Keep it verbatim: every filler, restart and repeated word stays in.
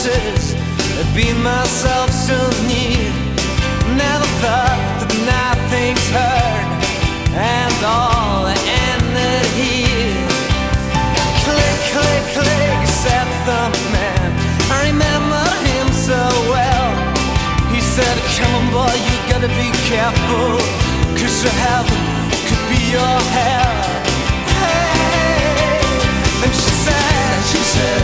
chances, I've been myself so near. Never thought that nothing's heard and all ended here. Click, click, click, said the man. I remember him so well. He said, come on boy, you gotta be careful, 'cause your heaven could be your hell. Hey, and she said, she said,